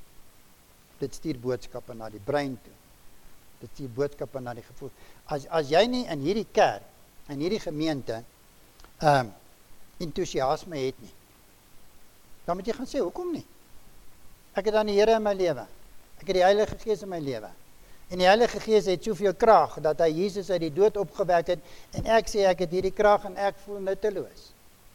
dit stuur boodskappe na die brein toe. Dit stuur boodskappe na die gevoel. As as jy nie in hierdie kerk, in hierdie gemeente, um, entoesiasme het nie, dan moet jy gaan sê, hoekom nie? Ek het aan die Here in my lewe. Ek het die Heilige Gees in my lewe. En die Heilige Gees het soveel krag, dat hy Jesus uit die dood opgewek het, en ek sê, ek het hierdie krag, en ek voel nutteloos.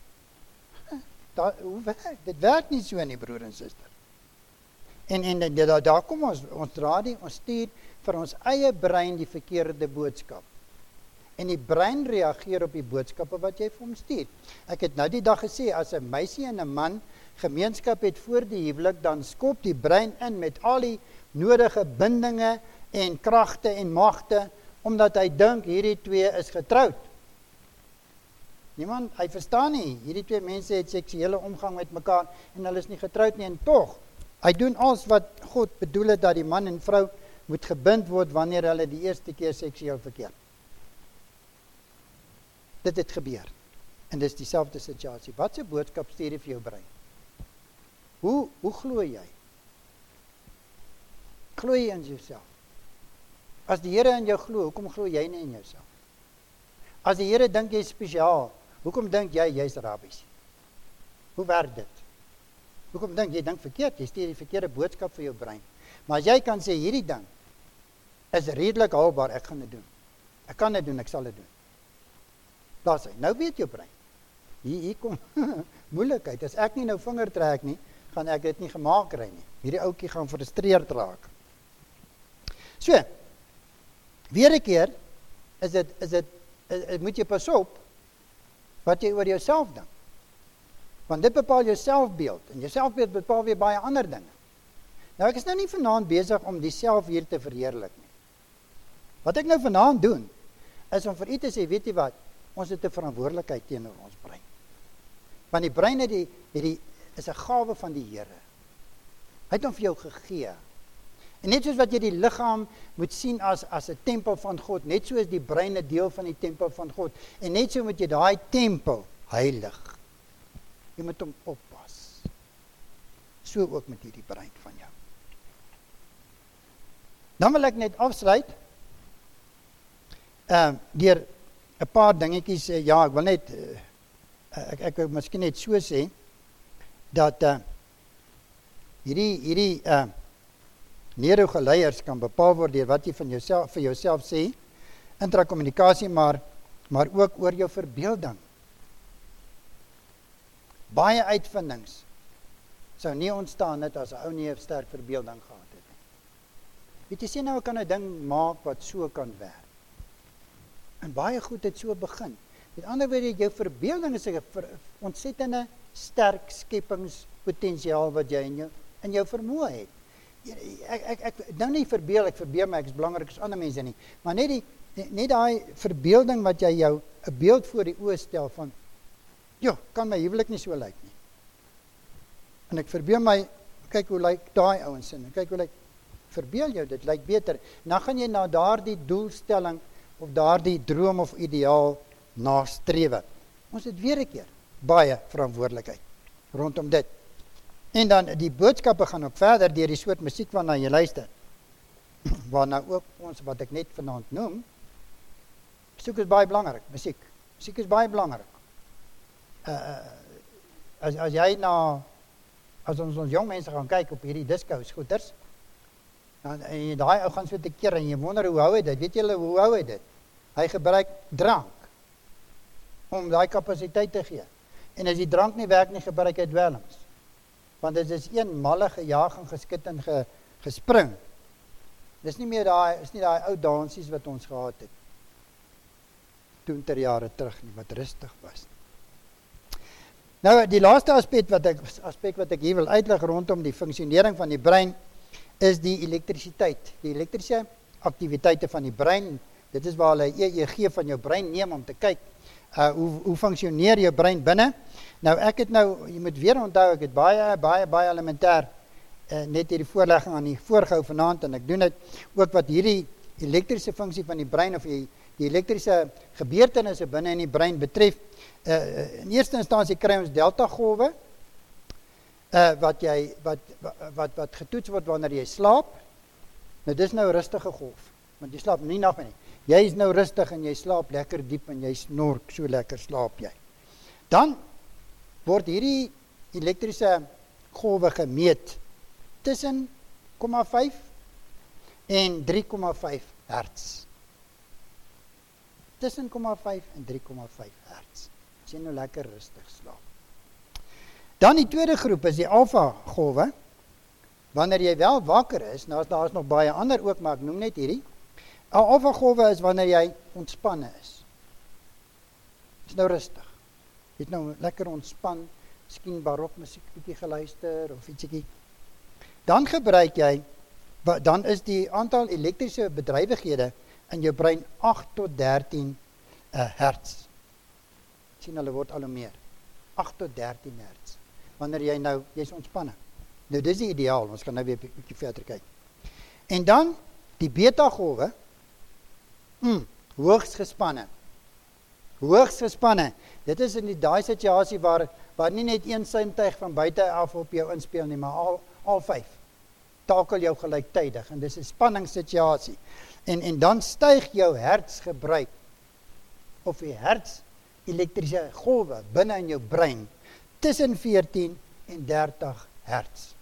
Da, hoe werk? Dit werk nie so nie, broer en suster. En, en daar, daar kom ons, ons dra die, ons stuur vir ons eie brein die verkeerde boodskap. En die brein reageer op die boodskappe wat jy vir hom stuur. Ek het nou die dag gesê, as 'n meisie en 'n man gemeenskap het voor die huwelik, dan skop die brein in met al die nodige bindinge en kragte en magte, omdat hy dink hierdie twee is getroud. Niemand, hy verstaan nie, hierdie twee mense het seksuele omgang met mekaar en hulle is nie getroud nie, en tog, hy doen alles wat God bedoel het, dat die man en vrou moet gebind word wanneer hulle die eerste keer seksueel verkeer. Dit het gebeur. En dis dieselfde situasie. Wat 'n boodskap stuur jy vir jou brein? Hoe, hoe glo jy? Glo jy in jouself? As die Here in jou glo, hoekom glo jy nie in jouself? As die Here dink jy is spesiaal, hoekom dink jy jy's rabbies? Hoe werk dit? Hoekom dink jy dink verkeerd? Jy stuur die verkeerde boodskap vir jou brein. Maar as jy kan sê, hierdie ding is redelik haalbaar, ek gaan dit doen. Ek kan dit doen, ek sal dit doen. Daar sê, nou weet jou brein. Hier, hier kom moeilikheid. As ek nie nou vinger trek nie, gaan ek dit nie gemaak kry nie. Hierdie ouetjie gaan frustreerd raak. So, weer 'n keer, is dit, is dit, is, is, moet jy pas op, wat jy oor jouself dink. Want dit bepaal jou selfbeeld, en jou selfbeeld bepaal weer baie ander dinge. Nou, ek is nou nie vanaand besig om die self hier te verheerlik nie. Wat ek nou vanaand doen, is om vir u te sê, weet jy wat, ons het 'n verantwoordelikheid teenoor ons brein. Want die brein het die, het die, is 'n gawe van die Here. Hy het hom vir jou gegee. En net soos wat jy die liggaam moet sien as as 'n tempel van God, net so is die brein 'n deel van die tempel van God. En net so moet jy daai tempel heilig. Jy moet hom oppas. So ook met hierdie brein van jou. Dan wil ek net afsluit uh, deur 'n paar dingetjies, uh, ja, ek wil net, uh, ek, ek wil miskien net so sê, dat uh, hierdie, hierdie uh, neurogeleiers kan bepaal word deur wat jy van jouself, vir jouself sê, intrakommunikasie, maar, maar ook oor jou verbeelding. Baie uitvindings sou nie ontstaan net as 'n ou nie 'n sterk verbeelding gehad het. Weet jy, sê nou ek kan 'n ding maak wat so kan werk. En baie goed het so begin. Met ander woorde, jou verbeelding is 'n ontsettende sterk skepingspotensiaal wat jy in jou, in jou vermoë het. Ek, ek, ek, nou nie verbeel, ek verbeel my, ek is belangrik as ander mense nie, maar net die, net daai verbeelding wat jy jou 'n beeld voor die oë stel van, ja, kan my huwelik nie so lyk nie. En ek verbeel my, kyk hoe lyk daai ouens in, kyk hoe lyk, verbeel jou, dit lyk beter. Dan gaan jy na daardie doelstelling of daardie droom of ideaal nastrewe. Ons het weer 'n keer baie verantwoordelikheid rondom dit. En dan die boodskappe gaan ook verder deur die soort musiek waarna jy luister. Waarna ook ons wat ek net vanaand noem, musiek is baie belangrik, musiek. Musiek is baie belangrik. Uh, as, as jy na, as ons ons jong mense gaan kyk op hierdie disco skooters, dan, en jy daai ou gaan so te keer en jy wonder hoe hou hy dit, weet julle hoe hou hy dit? Hy gebruik drank om daai kapasiteit te gee. En as die drank nie werk nie, gebruik hy dwelms. Want dit is een malle gejaag en geskit en ge, gespring. Dis nie meer daai, is nie daai ou dansies wat ons gehad het. Toen ter jare terug nie, wat rustig was. Nou, die laaste aspek wat ek, aspek wat ek hier wil uitlig rondom die funksionering van die brein, is die elektrisiteit, die elektrische aktiwiteite van die brein. Dit is waar hulle E E G van jou brein neem om te kyk, uh, hoe, hoe funksioneer jou brein binne. Nou, ek het nou, jy moet weer onthou, ek het baie, baie, baie elementair, uh, net hierdie voorlegging aan die voorgehou vanaand, en ek doen dit ook wat hierdie elektrische funksie van die brein, of die, die elektrische gebeurtenisse binne in die brein betref. Uh, in eerste instansie kry ons delta golwe, Uh, wat, jy, wat, wat, wat getoets word wanneer jy slaap. Nou dis nou rustige golf, want jy slaap nie nag nie. Jy is nou rustig en jy slaap lekker diep en jy snork, so lekker slaap jy. Dan word hierdie elektrische golwe gemeet tussen nul komma vyf en drie komma vyf hertz. Tussen nul komma vyf en drie komma vyf hertz. As jy nou lekker rustig slaap. Dan die tweede groep is die alfa golwe. Wanneer jy wel wakker is, nou daar is nog baie ander ook, maar ek noem net hierdie. Alfa golwe is wanneer jy ontspanne is. Is nou rustig. Jy het nou lekker ontspan, miskien barokmusiek bietjie geluister of ietsiekie. Dan gebruik jy, dan is die aantal elektrische bedrywighede in jou brein agt tot dertien uh, hertz. Sien, hulle word al hoe meer. agt tot dertien hertz. Wanneer jy nou, jy is ontspanne. Nou, dis die ideaal, ons gaan nou weer 'n bietjie verder kyk. En dan, die beta golwe, mm, hoogs gespanne. Hoogs gespanne. Dit is in die daai situasie waar, waar nie net een sintuig van buite af op jou inspeel nie, maar al, al vyf. Takel jou gelyktydig, en dis 'n spanningssituasie. En, en dan styg jou hertzgebruik, of die hertz elektrische golwe binne in jou brein, tussen veertien en dertig hertz.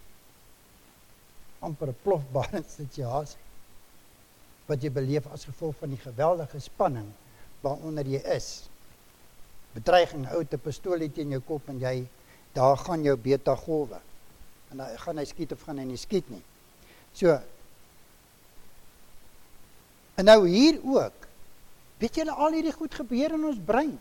Amper 'n plofbare situasie, wat jy beleef as gevolg van die geweldige spanning, waaronder jy is. Bedreiging, oud 'n pistool teen jou kop, en jy, daar gaan jou beta golwe. En dan gaan hy skiet of gaan hy nie skiet nie. So, en nou hier ook, weet julle al hierdie goed gebeur in ons brein?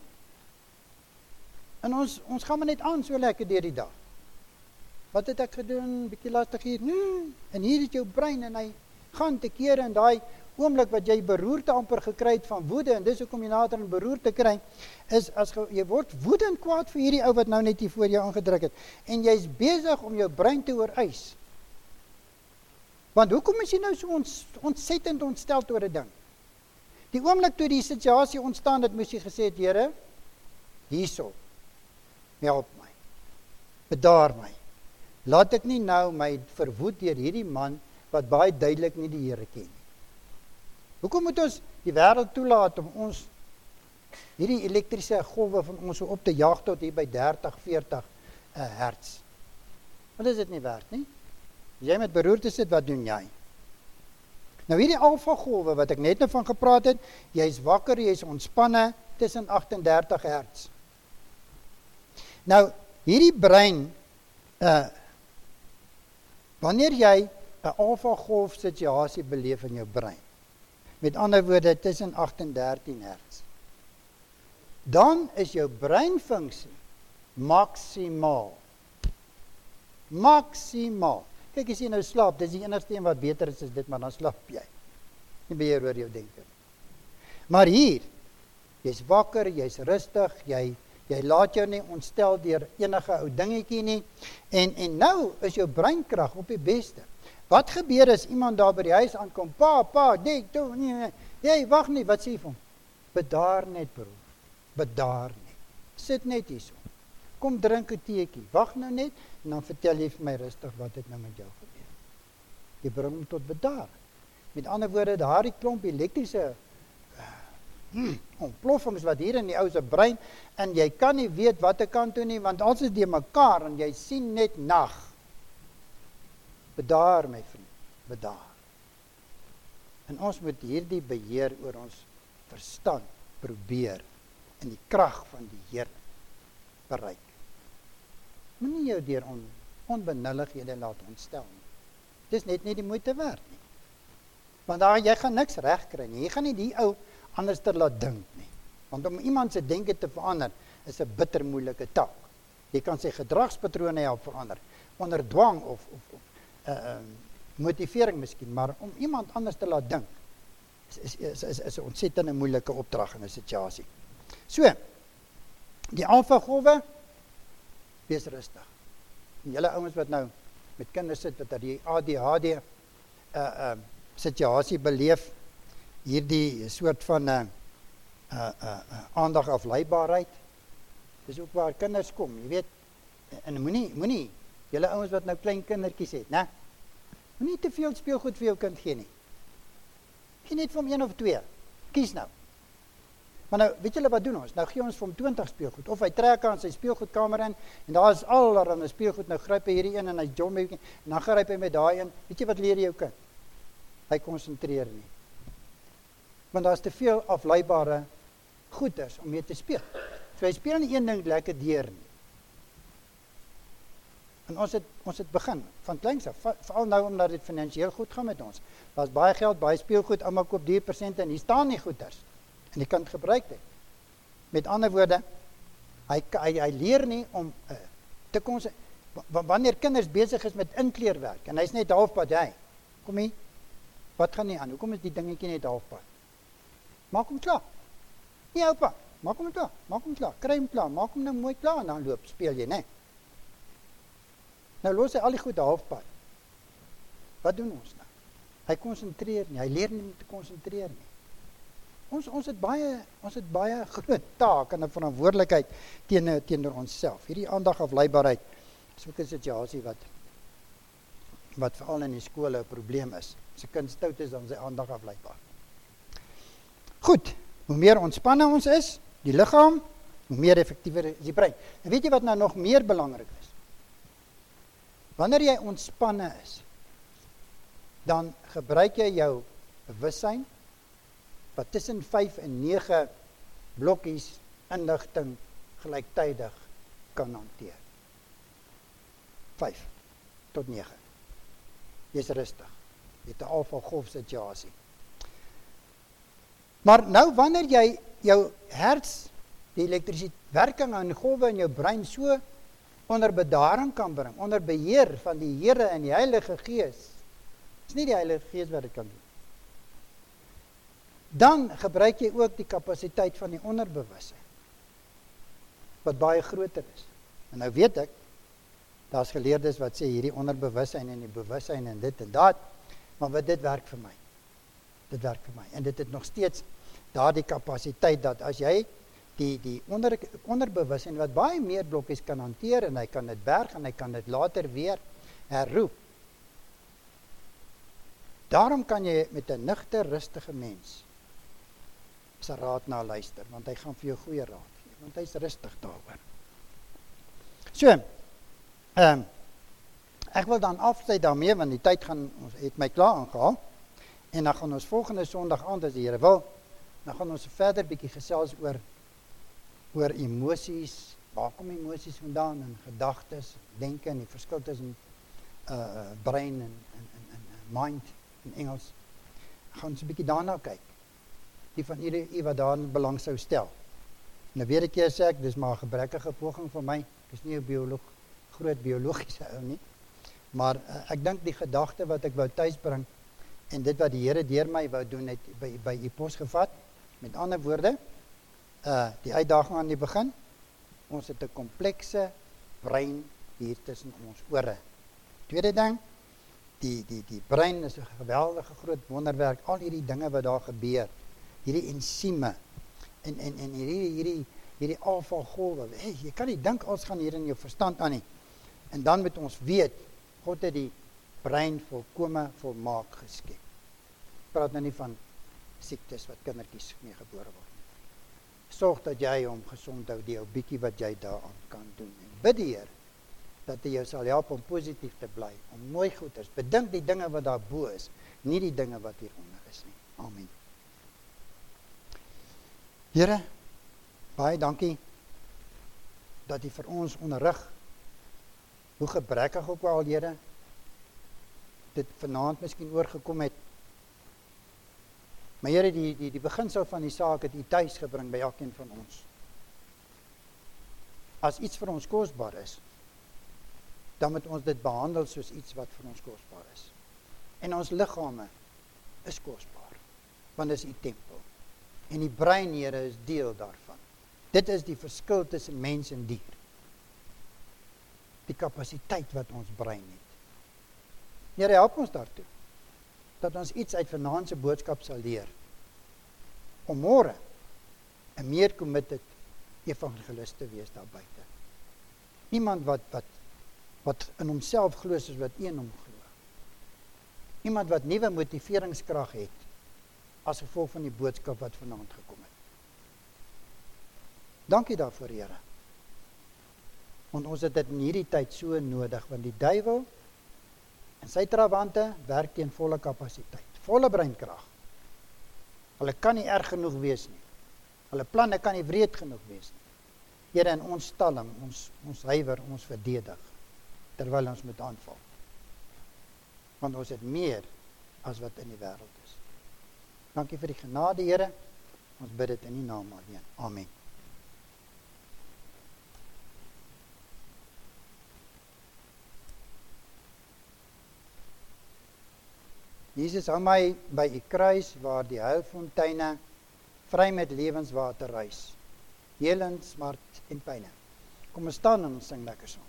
En ons, ons gaan maar net aan so lekker deur die dag. Wat het ek gedoen? Bietjie lastig hier. Nee. En hier het jou brein en hy gaan te kere in daai oomblik wat jy beroerte amper gekry het van woede, en dis hoekom jy nader aan beroerte kry, is as ge, jy word woedend kwaad vir hierdie ou wat nou net hier voor jou aangedruk het. En jy's besig om jou brein te ooreis. Want hoekom is jy nou so ons, ontsettend ontsteld oor 'n ding? Die oomblik toe die situasie ontstaan het, moes jy gesê het, Here, hierso, help my, bedaar my. Laat ek nie nou my verwoed deur hierdie man, wat baie duidelik nie die Here ken nie. Hoekom moet ons die wêreld toelaat om ons hierdie elektriese golwe van ons so op te jaag tot hier by dertig, veertig uh, hertz. Wat is dit nie werd nie? As jy met beroerte sit, wat doen jy? Nou hierdie alfa golwe wat ek net nou van gepraat het, jy is wakker, jy is ontspanne tussen agt en dertig hertz. Nou, hierdie brein, uh, wanneer jy 'n alfa golf situasie beleef in jou brein, met ander woorde tussen agt en dertien hertz, dan is jou breinfunksie maksimaal. Maksimaal. Kyk, as jy nou slaap, dis die enigste een wat beter is as dit, maar dan slaap jy. Nie beheer oor jou denke. Maar hier, jy's wakker, jy's rustig, jy, jy laat jou nie ontstel deur enige ou dingetjie nie, en, en nou is jou breinkrag op die beste. Wat gebeur as iemand daar by die huis aankom, pa, pa, dek, toe, nee, nee, jy, wacht nie, wat sê jy van? Bedaar net, broer, bedaar net, sit net hier so, kom drink 'n teekie, wacht nou net, en dan vertel jy vir my rustig wat het nou met jou gebeur. Jy bring hom tot bedaar. Met ander woorde, daar die klomp elektriese Hmm, ontploffings wat hier in die ou se brein, en jy kan nie weet wat ek kan doen nie, want alles is die mekaar, en jy sien net nag. Bedaar, my vriend, bedaar. En ons moet hierdie beheer oor ons verstand probeer, en die krag van die Here bereik. Moenie jou deur on, onbenullighede laat ontstel nie. Dis net nie die moeite werd nie. Want daar, jy gaan niks reg kry nie, jy gaan nie die ou anders te laat dink nie. Want om iemand se denke te verander, is 'n bitter moeilike taak. Jy kan sy gedragspatrone help verander, onder dwang of, of, of uh, uh, motivering miskien, maar om iemand anders te laat dink, is, is, is, is, is 'n ontsettende moeilike opdrag in 'n situasie. So, die alfa golwe, wees rustig. En julle ouens wat nou met kinders sit, wat die A D H D uh, uh, situasie beleef, hierdie soort van uh, uh, uh, aandagafleibaarheid, dis ook waar kinders kom, jy weet, en moenie, moenie, julle ouens wat nou klein kindertjies het, né? Moenie te veel speelgoed vir jou kind gee nie. Gee net vir hom een of twee, kies nou. Maar nou, weet julle wat doen ons? Nou gee ons vir hom twintig speelgoed, of hy trek aan sy speelgoedkamer in, en daar is allerlei speelgoed, nou gryp hy hierdie een, en hy jom, en dan gryp hy met daai een, weet jy wat leer jou kind? Hy konsentreer nie. Want daar is te veel afleibare goeders om mee te speel. So hy speel nie een ding lekker deur nie. En ons het, ons het begin, van kleins af, veral nou omdat dit finansiëel goed gaan met ons. Daar is baie geld, baie speelgoed, almal koop duur persente, en hier staan nie goeders. En die kind gebruik dit. Met ander woorde, hy, hy, hy leer nie om uh, te kon, wanneer kinders besig is met inkleerwerk, en hy is net halfpad, hy, kom hier, wat gaan nie aan, hoekom is die dingetjie net halfpad? Maak hom klaar. Nee, oupa, maak hom klaar, maak hom klaar, kry hom klaar, maak hom nou mooi klaar, en dan loop, speel jy, nee. Nou los hy al die goed halfpad. Wat doen ons nou? Hy konsentreer nie, hy leer nie om te konsentreer nie. Ons, ons het baie, ons het baie groot taak en 'n verantwoordelikheid teenoor, teenoor onsself. Hierdie aandagafleibaarheid is ook 'n situasie wat, wat veral in die skole 'n probleem is. As 'n kind stout is, dan is sy aandag afleibaar. Goed, hoe meer ontspanne ons is, die liggaam, hoe meer effektiever is die brein. En weet jy wat nou nog meer belangrik is? Wanneer jy ontspanne is, dan gebruik jy jou bewussyn, wat tussen vyf en nege blokkies inligting gelyktydig kan hanteer. vyf tot nege. Jy's rustig. Jy het 'n alfa golf situasie. Maar nou wanneer jy jou herts, die elektrisiteit, werking aan golwe in jou brein so onder bedaring kan bring, onder beheer van die Here en die Heilige Gees, is nie die Heilige Gees wat dit kan doen. Dan gebruik jy ook die kapasiteit van die onderbewussyn, wat baie groter is. En nou weet ek, daar is geleerdes wat sê hierdie onderbewussyn en die bewussyn en dit en dat, maar wat dit werk vir my. Dit werk vir my. En dit het nog steeds daardie kapasiteit dat as jy die, die onder, onderbewussyn wat baie meer blokkies kan hanteer en hy kan dit berg en hy kan dit later weer herroep. Daarom kan jy met 'n nugter, rustige mens, is se raad na luister, want hy gaan vir jou goeie raad gee, want hy is rustig daaroor. So, um, ek wil dan afsluit daarmee, want die tyd gaan, ons het my klaar aangehaal, en dan gaan ons volgende Sondag aand, as die Here wil, dan gaan ons verder bietjie gesels oor, oor emosies, waar kom emosies vandaan, en gedagtes, denke, en die verskil tussen uh, brein en, en, en, en mind, in Engels, gaan ons 'n bietjie daarna kyk. Die van julle wat daarin belang sou stel. Nou weer 'n keer sê ek, dis maar 'n gebrekkige poging van my. Ek is nie 'n bioloog, groot biologiese ou nie. Maar uh, ek dink die gedagte wat ek wou tuisbring en dit wat die Here deur my wou doen het by by u pos gevat. Met ander woorde, uh die uitdaging aan die begin. Ons het 'n komplekse brein hier tussen ons ore. Tweede ding, die die die brein is 'n geweldige groot wonderwerk. Al hierdie dinge wat daar gebeur, hierdie ensieme en en en hierdie hierdie hierdie alfa golwe. Hey, jy kan nie dink alles gaan hier in jou verstand aan nie. En dan moet ons weet, God het die brein volkome volmaak geskep. Ek praat nou nie van siektes wat kindertjies mee gebore word. Sorg dat jy hom gesond hou, die ou bietjie wat jy daaraan kan doen. En bid die Here dat hy jou sal help om positief te bly, om mooi goeders, bedink die dinge wat daar bo is, nie die dinge wat hieronder is nie. Amen. Here, baie dankie dat U vir ons onderrig, hoe gebrekkig ook al, Here, dit vanaand miskien oorgekom het. Maar Here, die, die, die beginsel van die saak het U tuis gebring by elkeen van ons. As iets vir ons kosbaar is, dan moet ons dit behandel soos iets wat vir ons kosbaar is. En ons liggame is kosbaar, want dit is U tempel. En die brein, Here, is deel daarvan. Dit is die verskil tussen mens en dier. Die kapasiteit wat ons brein het. Here, help ons daartoe, dat ons iets uit vanaand se boodskap sal leer, om môre 'n meer committed evangelis te wees daar buite. Iemand wat, wat, wat in homself glo soos wat een hom glo. Iemand wat nuwe motiveringskrag het, as gevolg van die boodskap wat vanaand gekom het. Dankie daarvoor, Here. Want ons het dit in hierdie tyd so nodig, want die duiwel en sy trawante werk teen volle kapasiteit, volle breinkrag. Hulle kan nie erg genoeg wees nie. Hulle planne kan nie wreed genoeg wees nie. Here, in ons stalling, ons, ons huiwer, ons verdedig, terwyl ons moet aanval. Want ons het meer as wat in die wêreld is. Dankie vir die genade, Here. Ons bid dit in die naam alleen. Amen. Jesus, hou my by U kruis, waar die heilfonteine vry met lewenswater reis. Helend, smart en pyne. Kom ons staan en ons sing lekker saam.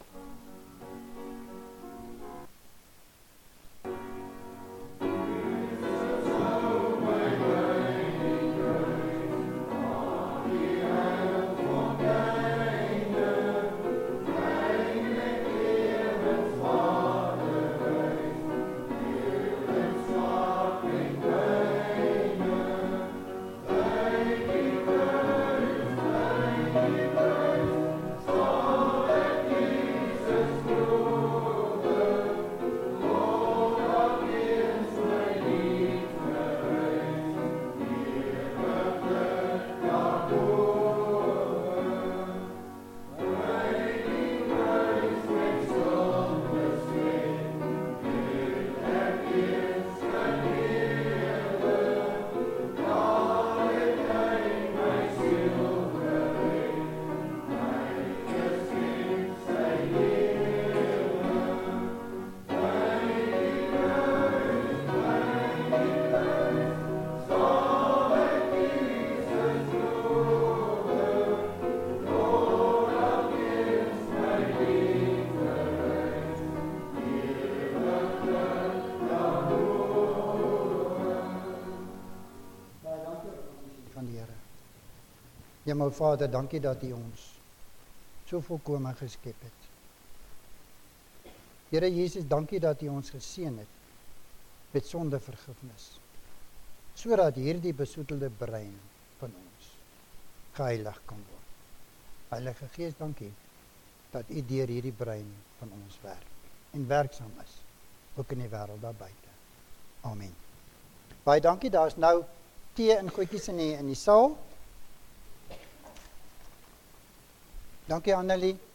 Ja, my Vader, dankie dat U ons so volkome geskep het. Here Jesus, dankie dat U ons geseën het met sondevergifnis, sodat hierdie besoedelde brein van ons geheilig kan word. Heilige Gees, dankie dat U deur hierdie brein van ons werk en werksaam is, ook in die wêreld daar buite. Amen. Baie dankie, daar is nou tee en goedjies in die, in die saal. Dankie Annelie.